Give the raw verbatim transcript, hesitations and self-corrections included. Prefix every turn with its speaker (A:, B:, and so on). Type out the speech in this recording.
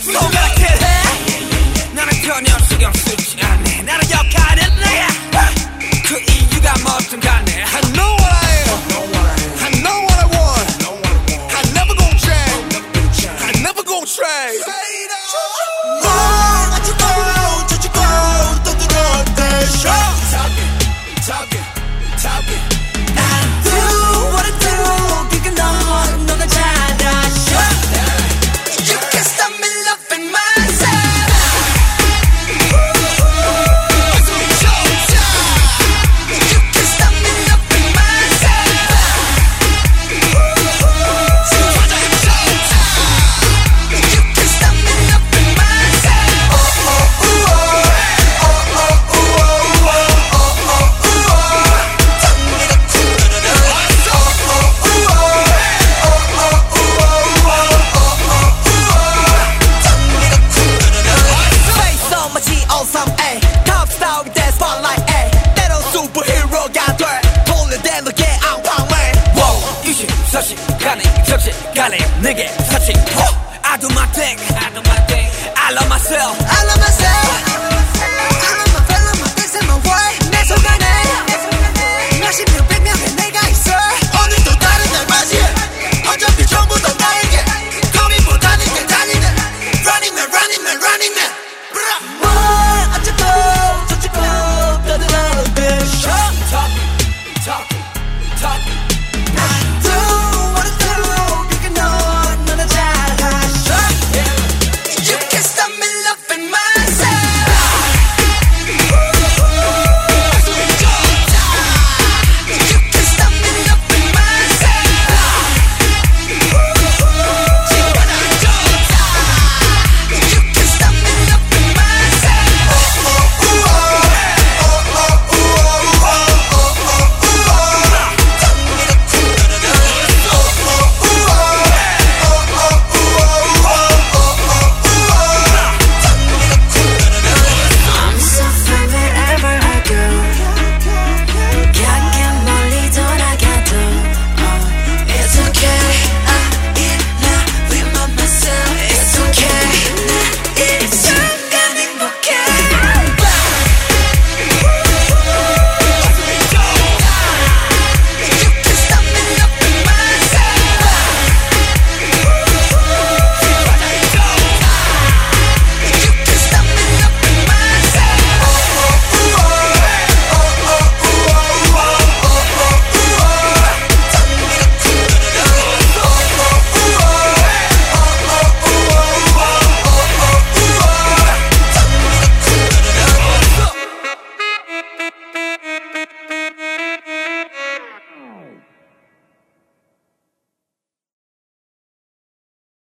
A: 소각해 나는 전혀 신경 쓰지 않네 나는 역할은 내야 그 이유가 뭐든 간에 I know what I am I know what I want I never gon' change I never gon' trade
B: 뭘 가지고 저지고 또 들어올 때 show
A: Talking, talking
B: I do what I do 그게 넌 너가 잘하 show You can't stop me loving myself You can't stop me loving myself You can't stop me loving myself Oh oh ooh oh Oh oh ooh oh Oh oh ooh oh tongu이가 쿵르르르 Oh oh ooh oh Oh oh ooh oh Oh oh ooh oh tongu이가 쿵르르르 Face on my G O three A Top star with that spotlight A 때론 슈퍼히어로가 돼 돌려대 너의 앙팡맨
A: Whoa 유심 서식 가능 접시 가능 내게 사칭 I do my thing I do my thing I love myself